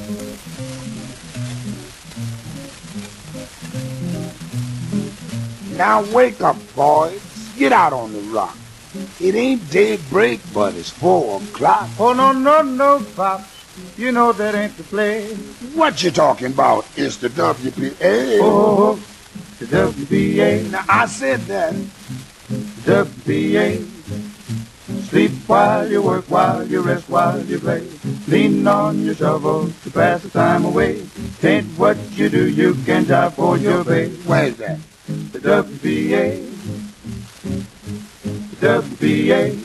Now wake up, boys. Get out on the rock. It ain't daybreak, but it's 4 o'clock. Oh, no, no, no, Pops. You know that ain't the play. What you talking about? It's the WPA. Oh, the WPA. Now I said that. WPA. Sleep while you work, while you rest, while you play. Lean on your shovel to pass the time away. Tain't what you do, you can jive for your pay. Where's that? The WPA. The WPA.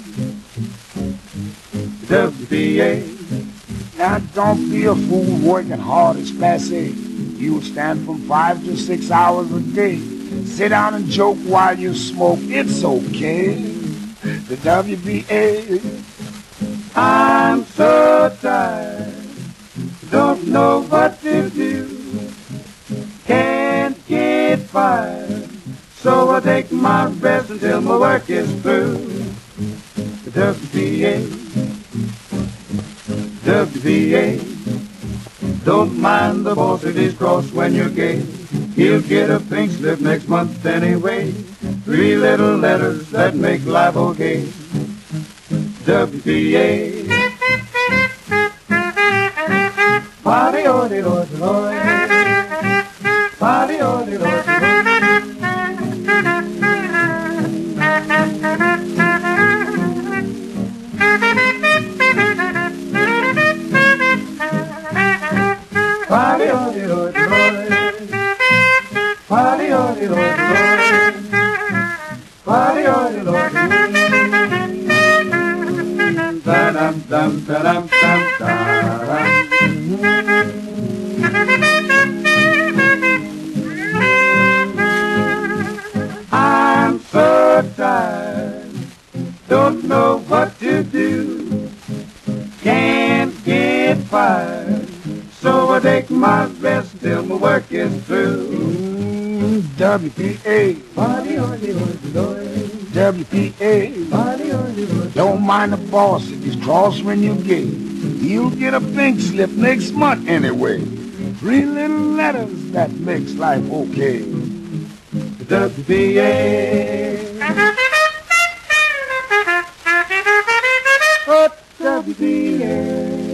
The WPA. Now don't be a fool working hard as passe. You stand from 5 to 6 hours a day. Sit down and joke while you smoke. It's okay. The WPA. I'm so tired. Don't know what to do. Can't get fired. So I take my rest until my work is through. The WPA. WPA. Don't mind the boss if he's cross when you're gay. He'll get a pink slip next month anyway. 3 little letters that make life okay. WPA. Party, ody, ody, ody. Party, ody, ody, Party, ody, ody, Party, ody, ody, Party, ody, ody. Da-dum, dum, da-dum, dum, da-dum. I'm so tired, don't know what to do. Can't get fired, so I take my rest till my work is through. WPA. WPA. Don't mind the boss if he's cross when you gay. He'll get a pink slip next month anyway. 3 little letters that makes life okay. WPA. WPA.